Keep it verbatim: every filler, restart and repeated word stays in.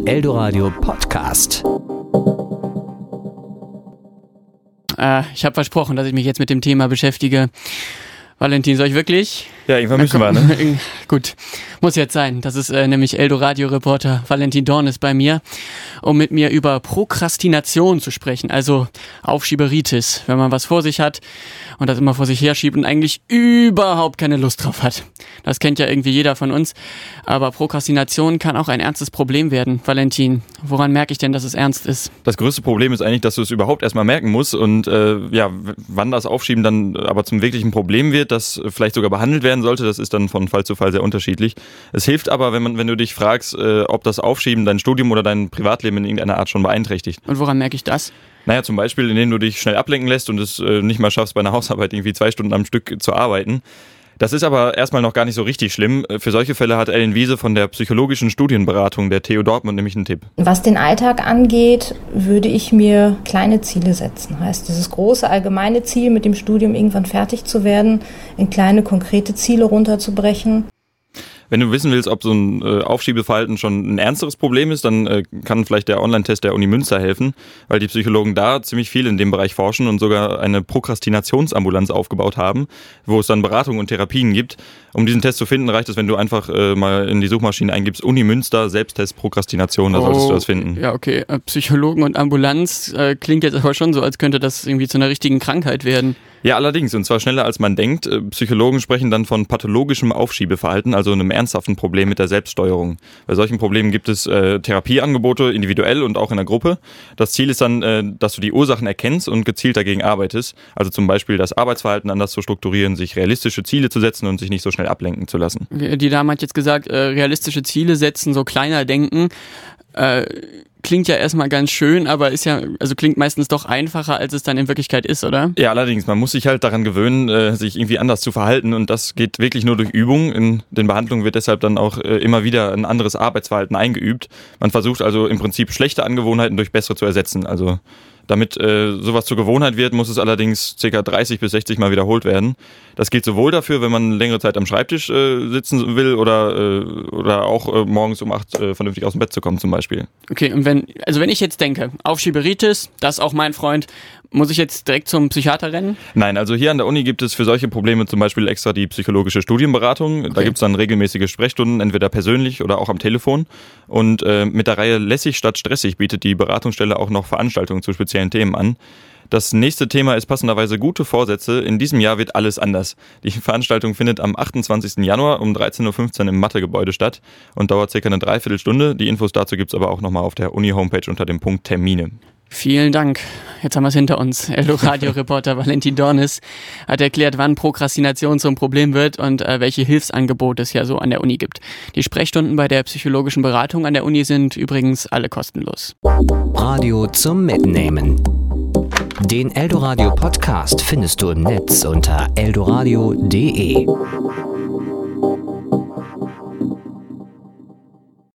Eldoradio Podcast. Äh, ich habe versprochen, dass ich mich jetzt mit dem Thema beschäftige. Valentin, soll ich wirklich? Ja, irgendwann müssen wir, ne? Gut, muss jetzt sein. Das ist äh, nämlich Eldoradio-Reporter Valentin Dornes bei mir, um mit mir über Prokrastination zu sprechen, also Aufschieberitis, wenn man was vor sich hat und das immer vor sich herschiebt und eigentlich überhaupt keine Lust drauf hat. Das kennt ja irgendwie jeder von uns, aber Prokrastination kann auch ein ernstes Problem werden. Valentin, woran merke ich denn, dass es ernst ist? Das größte Problem ist eigentlich, dass du es überhaupt erstmal merken musst und äh, ja, wann das Aufschieben dann aber zum wirklichen Problem wird, das vielleicht sogar behandelt werden sollte, das ist dann von Fall zu Fall sehr unterschiedlich. Es hilft aber, wenn man, wenn du dich fragst, äh, ob das Aufschieben dein Studium oder dein Privatleben in irgendeiner Art schon beeinträchtigt. Und woran merke ich das? Naja, zum Beispiel, indem du dich schnell ablenken lässt und es äh, nicht mal schaffst, bei einer Hausarbeit irgendwie zwei Stunden am Stück zu arbeiten. Das ist aber erstmal noch gar nicht so richtig schlimm. Für solche Fälle hat Ellen Wiese von der psychologischen Studienberatung der T U Dortmund nämlich einen Tipp. Was den Alltag angeht, würde ich mir kleine Ziele setzen. Heißt, dieses große allgemeine Ziel, mit dem Studium irgendwann fertig zu werden, in kleine konkrete Ziele runterzubrechen. Wenn du wissen willst, ob so ein äh, Aufschiebeverhalten schon ein ernsteres Problem ist, dann äh, kann vielleicht der Online-Test der Uni Münster helfen, weil die Psychologen da ziemlich viel in dem Bereich forschen und sogar eine Prokrastinationsambulanz aufgebaut haben, wo es dann Beratungen und Therapien gibt. Um diesen Test zu finden, reicht es, wenn du einfach äh, mal in die Suchmaschine eingibst, Uni Münster, Selbsttest Prokrastination, da solltest oh, du das finden. Ja, okay. Psychologen und Ambulanz äh, klingt jetzt aber schon so, als könnte das irgendwie zu einer richtigen Krankheit werden. Ja, allerdings, und zwar schneller als man denkt. Psychologen sprechen dann von pathologischem Aufschiebeverhalten, also einem ernsthaften Problem mit der Selbststeuerung. Bei solchen Problemen gibt es äh, Therapieangebote, individuell und auch in der Gruppe. Das Ziel ist dann, äh, dass du die Ursachen erkennst und gezielt dagegen arbeitest. Also zum Beispiel das Arbeitsverhalten anders zu strukturieren, sich realistische Ziele zu setzen und sich nicht so schnell ablenken zu lassen. Die Dame hat jetzt gesagt, äh, realistische Ziele setzen, so kleiner denken. Äh, klingt ja erstmal ganz schön, aber ist ja, also klingt meistens doch einfacher, als es dann in Wirklichkeit ist, oder? Ja, allerdings, man muss sich halt daran gewöhnen, äh, sich irgendwie anders zu verhalten und das geht wirklich nur durch Übung. In den Behandlungen wird deshalb dann auch äh, immer wieder ein anderes Arbeitsverhalten eingeübt. Man versucht also im Prinzip schlechte Angewohnheiten durch bessere zu ersetzen. Also damit äh, sowas zur Gewohnheit wird, muss es allerdings ca. dreißig bis sechzig Mal wiederholt werden. Das gilt sowohl dafür, wenn man längere Zeit am Schreibtisch äh, sitzen will oder, äh, oder auch äh, morgens um acht äh, vernünftig aus dem Bett zu kommen zum Beispiel. Okay, und wenn, also wenn ich jetzt denke, Aufschieberitis, das ist auch mein Freund, muss ich jetzt direkt zum Psychiater rennen? Nein, also hier an der Uni gibt es für solche Probleme zum Beispiel extra die psychologische Studienberatung. Okay. Da gibt es dann regelmäßige Sprechstunden, entweder persönlich oder auch am Telefon. Und äh, mit der Reihe Lässig statt stressig bietet die Beratungsstelle auch noch Veranstaltungen zu speziellen Themen an. Das nächste Thema ist passenderweise gute Vorsätze. In diesem Jahr wird alles anders. Die Veranstaltung findet am achtundzwanzigsten Januar um dreizehn Uhr fünfzehn im Mathegebäude statt und dauert circa eine Dreiviertelstunde. Die Infos dazu gibt es aber auch nochmal auf der Uni-Homepage unter dem Punkt Termine. Vielen Dank. Jetzt haben wir es hinter uns. Eldoradio-Reporter Valentin Dornes hat erklärt, wann Prokrastination zum Problem wird und äh, welche Hilfsangebote es ja so an der Uni gibt. Die Sprechstunden bei der psychologischen Beratung an der Uni sind übrigens alle kostenlos. Radio zum Mitnehmen. Den Eldoradio Podcast findest du im Netz unter eldoradio punkt de.